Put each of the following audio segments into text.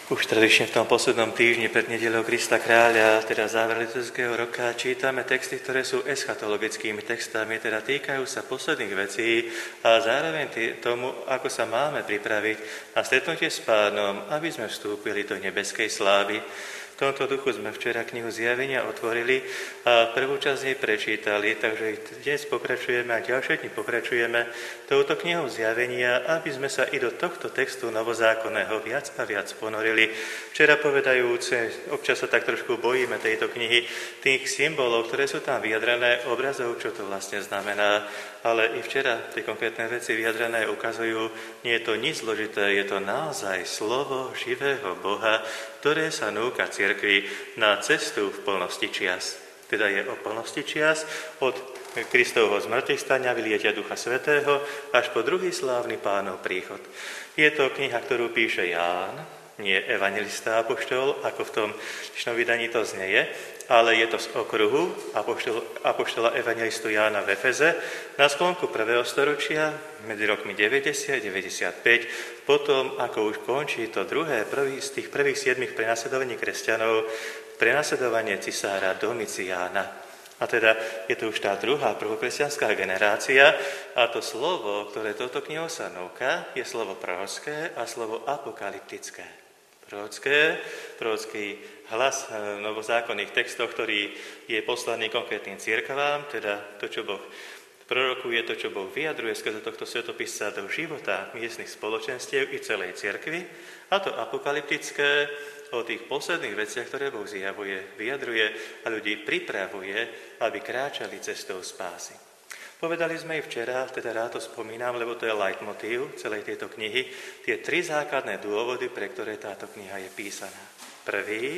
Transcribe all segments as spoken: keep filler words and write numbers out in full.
Už tradične v tom poslednom týždni pred nedeľou Krista kráľa, teda záver liturgického roka, čítame texty, ktoré sú eschatologickými textami, teda týkajú sa posledných vecí a zároveň tý, tomu, ako sa máme pripraviť na stretnutie s Pánom, aby sme vstúpili do nebeskej slávy. V tomto duchu sme včera knihu Zjavenia otvorili a prvú časť nej prečítali, takže dnes pokračujeme a ďalšie dni pokračujeme touto knihou Zjavenia, aby sme sa i do tohto textu novozákonného viac a viac ponorili. Včera povedajúce, občas sa tak trošku bojíme tejto knihy, tých symbolov, ktoré sú tam vyjadrené, obrazov, čo to vlastne znamená, ale i včera tie konkrétne veci vyjadrené ukazujú, nie je to nič zložité, je to naozaj slovo živého Boha, ktoré sa núka cirkvi na cestu v plnosti čias. Teda je o plnosti čias od Kristovho zmŕtvychvstania, vylietia Ducha Svätého až po druhý slávny Pánov príchod. Je to kniha, ktorú píše Ján, nie evanjelista apoštol, ako v tom dnešnom vydaní to znieje, ale je to z okruhu apoštol, apoštola evanjelistu Jána v Efeze na sklonku prvého storočia, medzi rokmi deväťdesiat a deväťdesiatpäť, potom, ako už končí to druhé, prvý, z tých prvých siedmých prenasledovaní kresťanov, prenasledovanie cisára Domiciána. A teda je to už tá druhá prvokresťanská generácia a to slovo, ktoré touto knihou sa núka, je slovo prorocké a slovo apokalyptické. Prorocké, prorocký hlas v novozákonných textoch, ktorý je poslaný konkrétnym cirkvám, teda to, čo Boh prorokuje, to, čo Boh vyjadruje skrze tohto svetopisca do života miestnych spoločenstiev i celej cirkvi, a to apokalyptické o tých posledných veciach, ktoré Boh zjavuje, vyjadruje a ľudí pripravuje, aby kráčali cestou spásy. Povedali sme i včera, teda rád to spomínam, lebo to je leitmotív celej tejto knihy, tie tri základné dôvody, pre ktoré táto kniha je písaná. Prvý,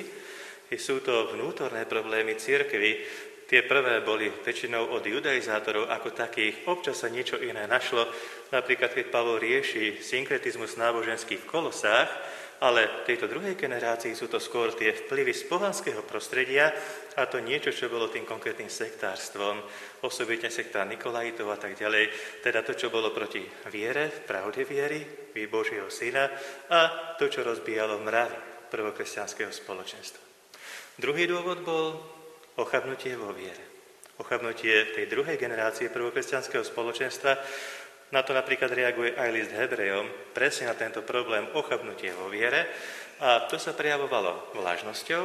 sú to vnútorné problémy cirkvi. Tie prvé boli väčšinou od judaizátorov ako takých. Občas sa niečo iné našlo, napríklad keď Pavol rieši synkretizmus náboženský v Kolosách, ale v tejto druhej generácii sú to skôr tie vplyvy z pohanského prostredia a to niečo, čo bolo tým konkrétnym sektárstvom, osobitne sekta Nikolajitov a tak ďalej, teda to, čo bolo proti viere, pravde viery, Božieho syna a to, čo rozbíjalo mravy prvokresťanského spoločenstva. Druhý dôvod bol ochabnutie vo viere. Ochabnutie tej druhej generácie prvokresťanského spoločenstva. Na to napríklad reaguje aj list Hebrejom, presne na tento problém ochabnutie vo viere. A to sa prejavovalo vlažnosťou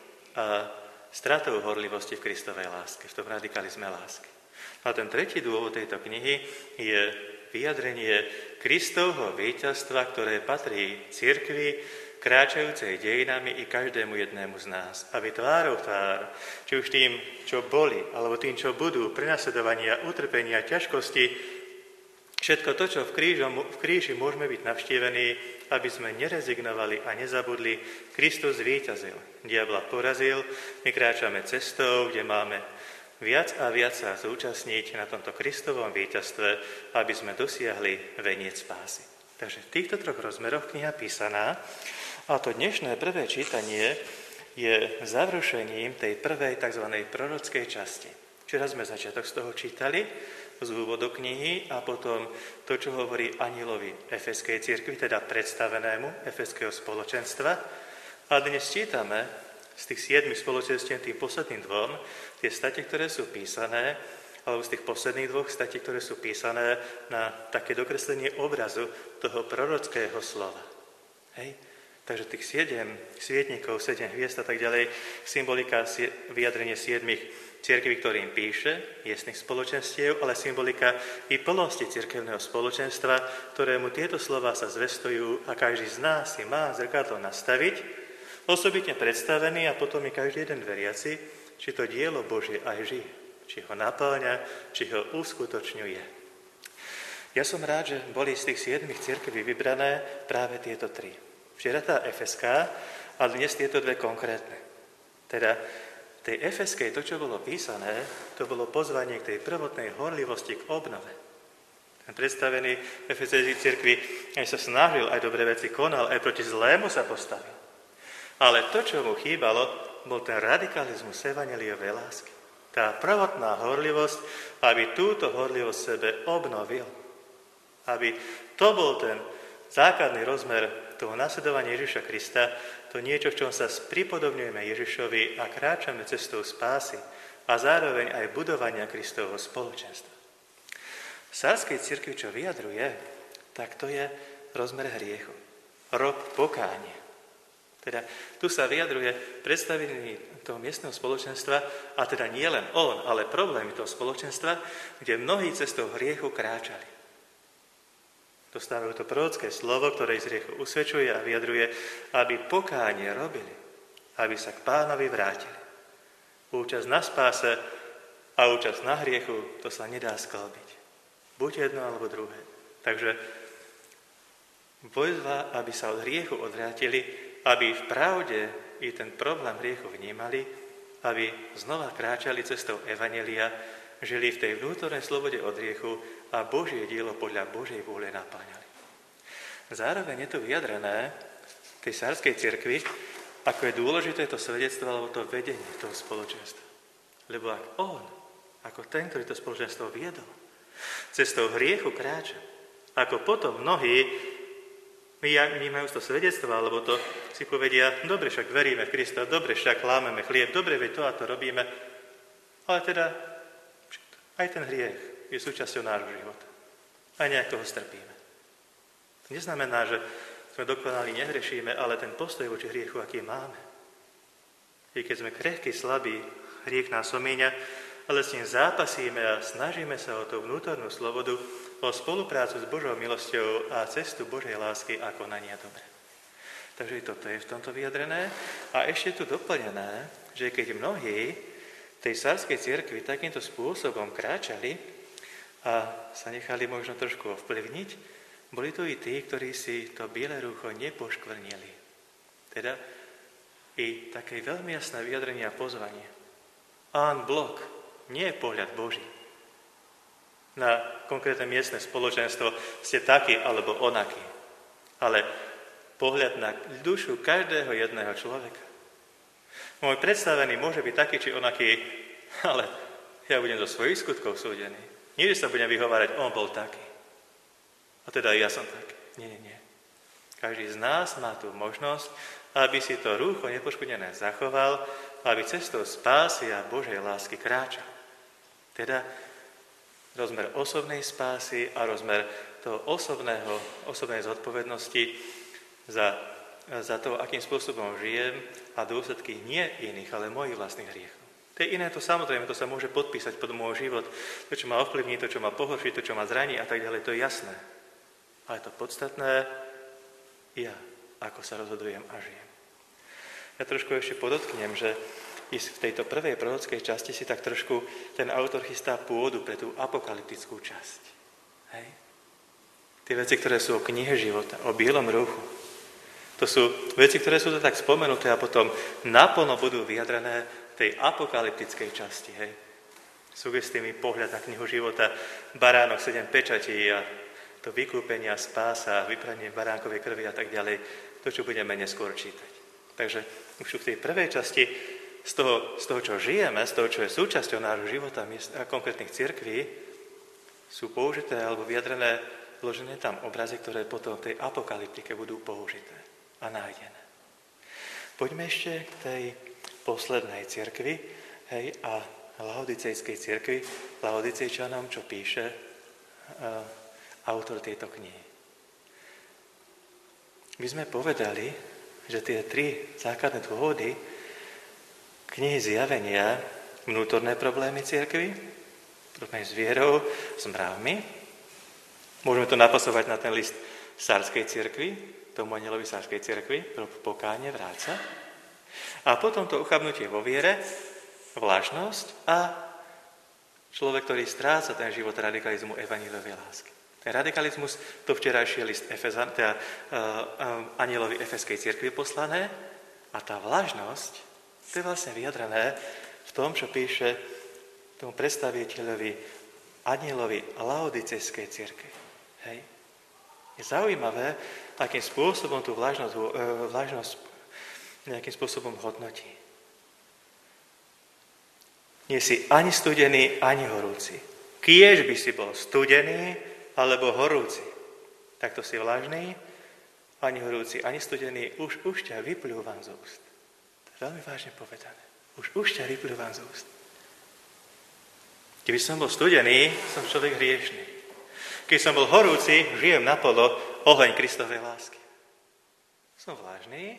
a stratou horlivosti v Kristovej láske, v tom radikalizme lásky. A ten tretí dôvod tejto knihy je vyjadrenie Kristovho víťazstva, ktoré patrí cirkvi, kráčajúcej dejinami i každému jednému z nás. Aby tvárou tvár, či už tým, čo boli, alebo tým, čo budú, prenasledovania, utrpenia, ťažkosti, všetko to, čo v, krížom, v kríži môžeme byť navštívení, aby sme nerezignovali a nezabudli, Kristus zvíťazil. Diabla porazil, my kráčame cestou, kde máme viac a viac sa zúčastniť na tomto Kristovom víťazstve, aby sme dosiahli veniec spásy. Takže v týchto troch rozmeroch kniha písaná. A to dnešné prvé čítanie je završením tej prvej tzv. Prorockej časti. Včera sme začiatok z toho čítali, z úvodu knihy a potom to, čo hovorí anilovi Efeskej cirkvi, teda predstavenému Efeského spoločenstva. A dnes čítame z tých siedmich spoločenstiev tým posledným dvom tie state, ktoré sú písané, alebo z tých posledných dvoch statí, ktoré sú písané na také dokreslenie obrazu toho prorockého slova. Hej? Takže tých siedem svietnikov, sedem hviezd a tak ďalej, symbolika, vyjadrenie siedmých cirkví, ktorým píše, miestnych spoločenstiev, ale symbolika i plnosti cirkevného spoločenstva, ktorému tieto slová sa zvestujú a každý z nás si má zrkadlo nastaviť, osobitne predstavený a potom i každý jeden veriaci, či to dielo Božie aj žije, či ho napĺňa, či ho uskutočňuje. Ja som rád, že boli z tých siedmých cirkví vybrané práve tieto tri. Včera tá efeská a dnes tieto dve konkrétne. Teda tej efeskej to, čo bolo písané, to bolo pozvanie k tej prvotnej horlivosti k obnove. Ten predstavený efeskej cirkvi aj sa snažil, aj dobré veci konal, aj proti zlému sa postavil. Ale to, čo mu chýbalo, bol ten radikalizmus evanjeliovej lásky. Tá prvotná horlivosť, aby túto horlivosť sebe obnovil. Aby to bol ten základný rozmer toho nasledovania Ježiša Krista, to niečo, v čom sa pripodobňujeme Ježišovi a kráčame cestou spásy a zároveň aj budovania Kristovho spoločenstva. V sárskej cirkvi, čo vyjadruje, tak to je rozmer hriechu. Rob pokánie. Teda tu sa vyjadruje predstavenie toho miestneho spoločenstva, a teda nie len on, ale problémy toho spoločenstva, kde mnohí cestou hriechu kráčali. Dostávajú to prorocké slovo, ktoré z hriechu usvedčuje a vyjadruje, aby pokánie robili, aby sa k Pánovi vrátili. Účasť na spáse a účasť na hriechu, to sa nedá sklbiť. Buď jedno, alebo druhé. Takže výzva, aby sa od hriechu odvrátili, aby v pravde i ten problém hriechu vnímali, aby znova kráčali cestou evanjelia, žili v tej vnútornej slobode od hriechu a Božie dielo podľa Božej vôle napáňali. Zároveň je tu vyjadrené v tej sárskej cirkvi, ako je dôležité to svedectvo alebo to vedenie toho spoločenstva. Lebo ak on, ako ten, ktorý to spoločenstvo viedol, cestou hriechu kráča, ako potom mnohí my majú to svedectvo, alebo to si povedia, dobre, však veríme v Krista, dobre, však lámeme chlieb, dobre, veď to a to robíme. Ale teda aj ten hriech je súčasťou nášho života. Aj nejako ho strpíme. To neznamená, že sme dokonali, nehrešíme, ale ten postoj voči hriechu, aký máme. I keď sme krehkí, slabí, hriech nás omíňa, ale s ním zápasíme a snažíme sa o tú vnútornú slobodu, o spoluprácu s Božou milosťou a cestu Božej lásky a konania dobre. Takže toto je v tomto vyjadrené. A ešte tu doplnené, že keď mnohí v tej sárskej cirkvi takýmto spôsobom kráčali a sa nechali možno trošku ovplyvniť, boli to i tí, ktorí si to biele rúcho nepoškvrnili. Teda i také veľmi jasné vyjadrenie a pozvanie. En bloc, nie je pohľad Boží. Na konkrétne miestne spoločenstvo ste taký alebo onaký. Ale pohľad na dušu každého jedného človeka. Môj predstavený môže byť taký či onaký, ale ja budem zo svojich skutkov súdený. Nie, že sa budem vyhovárať, on bol taký. A teda ja som taký. Nie, nie, nie. Každý z nás má tú možnosť, aby si to rúcho nepoškodené zachoval, aby cestou spásy a Božej lásky kráčal. Teda rozmer osobnej spásy a rozmer toho osobného, osobnej zodpovednosti za, za to, akým spôsobom žijem a dôsledky nie iných, ale mojich vlastných hriechov. To je iné, to samozrejme, to sa môže podpísať pod môj život, to, čo ma ovplyvní, to, čo ma pohorší, to, čo ma zraní a tak ďalej, to je jasné. Ale to podstatné, ja, ako sa rozhodujem a žijem. Ja trošku ešte podotknem, že v tejto prvej prorockej časti si tak trošku ten autor chystá pôdu pre tú apokalyptickú časť. Hej? Tie veci, ktoré sú o knihe života, o bielom ruchu. To sú veci, ktoré sú to tak spomenuté a potom naplno budú vyjadrené v tej apokalyptickej časti. Hej? Sugestívny pohľad na knihu života, baránok, sedem pečatí a to vykúpenie, spása, vypranie baránkovej krvi a tak ďalej. To, čo budeme neskôr čítať. Takže už v tej prvej časti Z toho, z toho, čo žijeme, z toho, čo je súčasťou nášho života a konkrétnych cirkví, sú použité alebo vyjadrené, vložené tam obrazy, ktoré potom v tej apokalyptike budú použité a nájdené. Poďme ešte k tej poslednej cirkvi, hej, a laodicejskej cirkvi, Laodicejčanom, čo píše uh, autor tejto knihy. My sme povedali, že tie tri základné dôvody knihy Zjavenia, vnútorné problémy cirkvi, problémy s vierou, s mravmi. Môžeme to napasovať na ten list sárskej cirkvi, tomu anielovi sárskej cirkvi, pro pokánie, vráca. A potom to uchabnutie vo viere, vlažnosť a človek, ktorý stráca ten život radikalizmu evanjeliovej lásky. Ten radikalizmus, to včerajší list Efezan, teda uh, uh, anielovi Efeskej cirkvi poslané, a tá vlažnosť, to je vlastne vyjadrené v tom, čo píše tomu predstaviteľovi anielovi Laodicejskej cirkvi. Hej. Je zaujímavé, akým spôsobom tú vlažnosť, vlažnosť nejakým spôsobom hodnotí. Nie si ani studený, ani horúci. Kiež by si bol studený alebo horúci. Takto si vlažný ani horúci, ani studený, už, už ťa vypľúvam z úst. To je veľmi vážne povedané. Už, už ťa vypľúvam z úst. Keby som bol studený, som človek hriešný. Keď som bol horúci, žijem napolo oheň Kristovej lásky. Som vážny,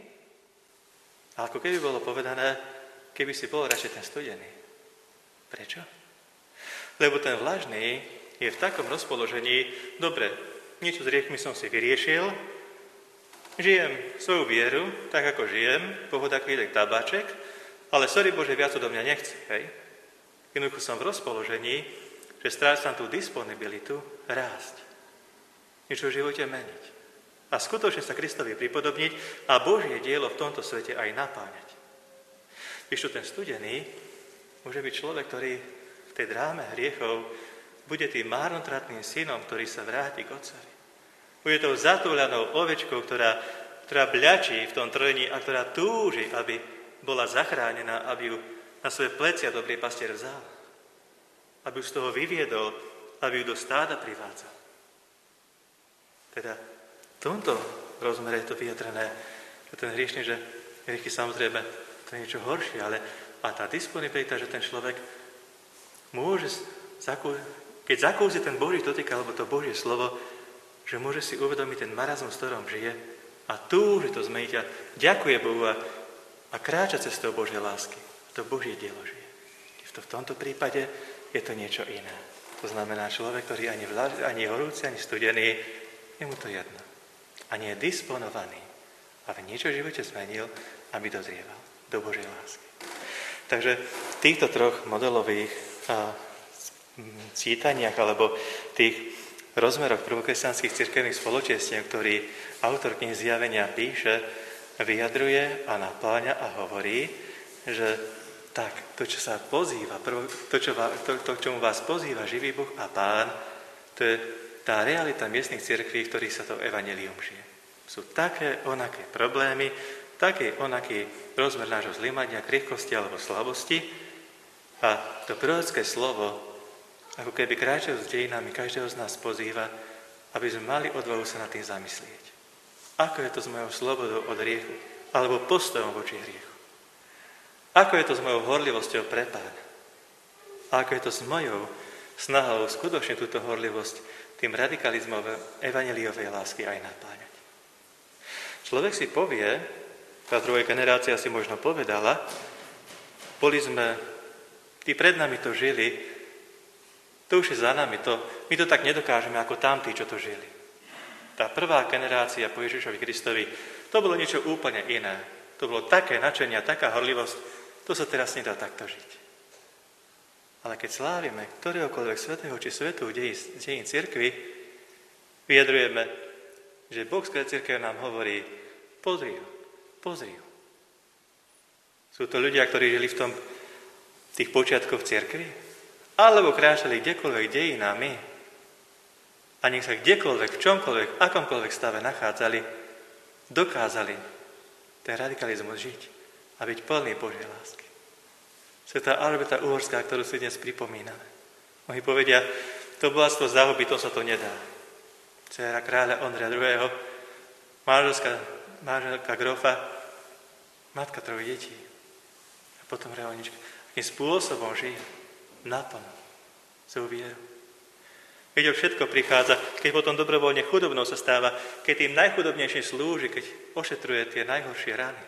a ako keby bolo povedané, keby si bol radšej ten studený. Prečo? Lebo ten vlažný je v takom rozpoložení, dobre, niečo s riechmi som si vyriešil, žijem svoju vieru, tak ako žijem, pohoda kvílek tabáček, ale sorry Bože, viac do mňa nechce, hej? Jednoducho som v rozpoložení, že strácam tú disponibilitu rásť. Niečo v živote meniť. A skutočne sa Kristovi pripodobniť a Božie dielo v tomto svete aj napáňať. Ešte ten studený môže byť človek, ktorý v tej dráme hriechov bude tým márnotratným synom, ktorý sa vráti k Otcovi. Bude tou zatúľanou ovečkou, ktorá, ktorá bľačí v tom trojení a ktorá túži, aby bola zachránená, aby ju na svoje plecia dobrý pastier vzal. Aby ju z toho vyviedol, aby ju do stáda privádzal. Teda v tomto rozmere je to vyjadrené, že ten hriešný, že hriechy samozrejme to je niečo horšie, ale a tá disponibilita, že ten človek môže, keď zakúsi ten Boží dotyk alebo to Božie slovo, že môže si uvedomiť ten marazmus, v ktorom žije a túži to zmeniť a ďakuje Bohu a, a kráča cestou Božej lásky. To Božie dielo žije. V tomto prípade je to niečo iné. To znamená človek, ktorý ani, vlaž, ani horúci, ani studený, je mu to jedno. A nie je disponovaný, aby niečo v živote zmenil, aby dozrieval do Božej lásky. Takže v týchto troch modelových a, cítaniach alebo tých rozmeroch prvokresťanských cirkevných spoločenstiev, ktorý autor knihy Zjavenia píše, vyjadruje a napáňa a hovorí, že tak, to, čo sa pozýva, to, čo vás, to, to, čomu vás pozýva živý Boh a Pán, to je tá realita miestnych cirkví, v ktorých sa to evanjelium žije. Sú také, onaké problémy, taký, onaký rozmer nášho zlyhania, krehkosti alebo slabosti a to prorocké slovo, ako keby kráčajú s dejinami, každého z nás pozýva, aby sme mali odvahu sa nad tým zamyslieť. Ako je to s mojou slobodou od hriechu, alebo postojom voči hriechu? Ako je to s mojou horlivosťou pre Pána? A ako je to s mojou snahou skutočne túto horlivosť tým radikalizmom evanjeliovej lásky aj napáňať? Človek si povie, tá druhá generácia si možno povedala, boli sme, tí pred nami to žili, to už je za nami, to, my to tak nedokážeme ako tamtí, čo to žili. Tá prvá generácia po Ježišovi Kristovi, to bolo niečo úplne iné. To bolo také nadšenie, taká horlivosť, to sa teraz nedá takto žiť. Ale keď slávime ktoréhokoľvek svätého či svätú dejín cirkvi, vyjadrujeme, že Boh skrze cirkev nám hovorí, pozri ho, pozri ho. Sú to ľudia, ktorí žili v tom, v tých počiatkoch cirkvi, alebo kráčali kdekoľvek dejinami a nech sa kdekoľvek, v čomkoľvek, v akomkoľvek stave nachádzali, dokázali ten radikalizmus žiť a byť plný Božej lásky. Svätá Alžbeta Uhorská, ktorú si dnes pripomíname. Mnohí povedia, to bohatstvo zahuby, to sa to nedá. Dcéra kráľa Ondreja druhého., manželka, manželka grofa, matka troch detí a potom reholnička. Akým spôsobom žije naplno svoju vieru. Keď všetko prichádza, keď potom dobrovoľne chudobnou sa stáva, keď tým najchudobnejším slúži, keď ošetruje tie najhoršie rany.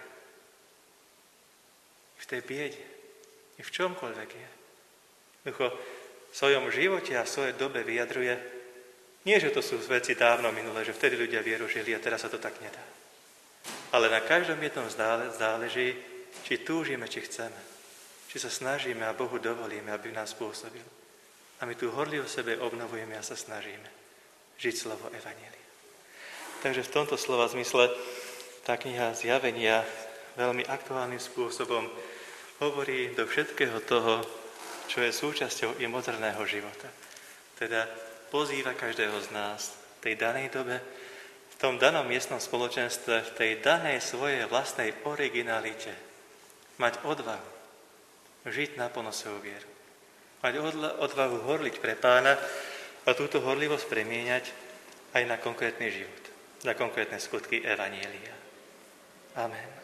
V tej biede, i v čomkoľvek je. Ducho v svojom živote a v svojej dobe vyjadruje, nie, že to sú veci dávno minulé, že vtedy ľudia vieru žili a teraz sa to tak nedá. Ale na každom jednom záleží, či túžime, či chceme. Či sa snažíme a Bohu dovolíme, aby nás pôsobil. A my tú horlivo sebe obnovujeme a sa snažíme žiť slovo evanjelia. Takže v tomto slova zmysle tá kniha Zjavenia veľmi aktuálnym spôsobom hovorí do všetkého toho, čo je súčasťou i moderného života. Teda pozýva každého z nás v tej danej dobe, v tom danom miestnom spoločenstve, v tej danej svojej vlastnej originalite mať odvahu žiť naplno svoju vieru. Mať odvahu horliť pre Pána a túto horlivosť premieňať aj na konkrétny život. na konkrétne skutky Evanielia. Amen.